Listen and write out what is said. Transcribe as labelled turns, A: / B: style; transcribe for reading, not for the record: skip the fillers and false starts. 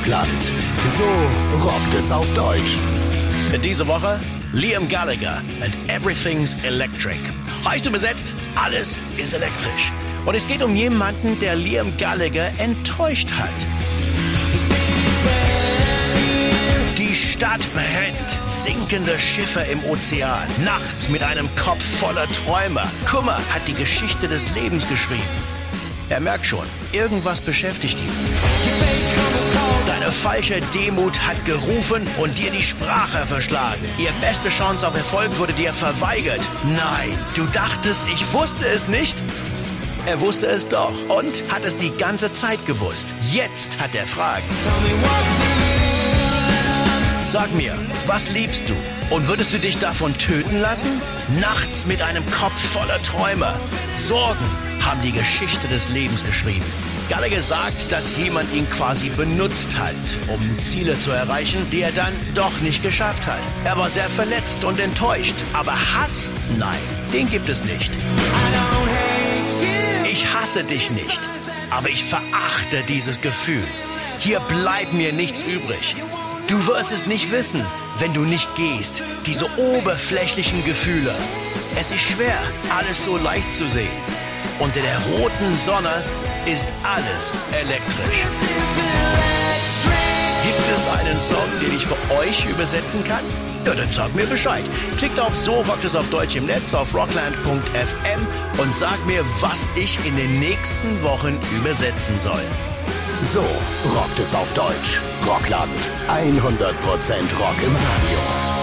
A: Rockland. So rockt es auf Deutsch.
B: Diese Woche Liam Gallagher and Everything's Electric. Heißt übersetzt, alles ist elektrisch. Und es geht um jemanden, der Liam Gallagher enttäuscht hat. Die Stadt brennt, sinkende Schiffe im Ozean, nachts mit einem Kopf voller Träume. Kummer hat die Geschichte des Lebens geschrieben. Er merkt schon, irgendwas beschäftigt ihn. Deine falsche Demut hat gerufen und dir die Sprache verschlagen. Ihre beste Chance auf Erfolg wurde dir verweigert. Nein, du dachtest, ich wusste es nicht? Er wusste es doch und hat es die ganze Zeit gewusst. Jetzt hat er Fragen. Sag mir, was liebst du? Und würdest du dich davon töten lassen? Nachts mit einem Kopf voller Träume. Sorgen haben die Geschichte des Lebens geschrieben. Gallagher sagt, dass jemand ihn quasi benutzt hat, um Ziele zu erreichen, die er dann doch nicht geschafft hat. Er war sehr verletzt und enttäuscht. Aber Hass? Nein, den gibt es nicht. Ich hasse dich nicht, aber ich verachte dieses Gefühl. Hier bleibt mir nichts übrig. Du wirst es nicht wissen, wenn du nicht gehst. Diese oberflächlichen Gefühle. Es ist schwer, alles so leicht zu sehen. Unter der roten Sonne ist alles elektrisch. Gibt es einen Song, den ich für euch übersetzen kann? Ja, dann sagt mir Bescheid. Klickt auf So rockt es auf Deutsch im Netz auf rockland.fm und sagt mir, was ich in den nächsten Wochen übersetzen soll.
A: So rockt es auf Deutsch. Rockland. 100% Rock im Radio.